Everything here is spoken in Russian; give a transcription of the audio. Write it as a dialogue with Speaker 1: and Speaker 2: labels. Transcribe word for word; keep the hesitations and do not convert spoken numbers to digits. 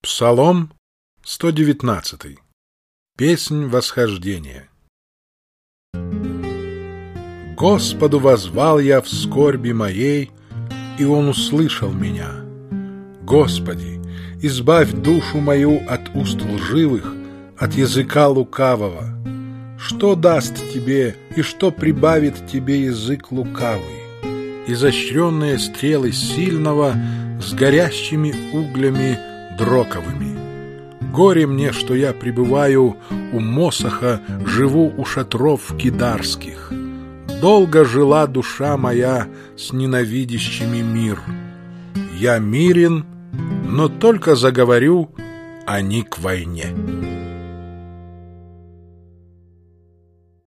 Speaker 1: Псалом сто девятнадцатый. Песнь восхождения. Господу воззвал я в скорби моей, и Он услышал меня. Господи, избавь душу мою от уст лживых, от языка лукавого. Что даст тебе и что прибавит тебе язык лукавый? Изощренные стрелы сильного с горящими углями дроковыми. Горе мне, что я пребываю у Мосоха, живу у шатров кидарских. Долго жила душа моя с ненавидящими мир. Я мирен, но только заговорю, они к войне.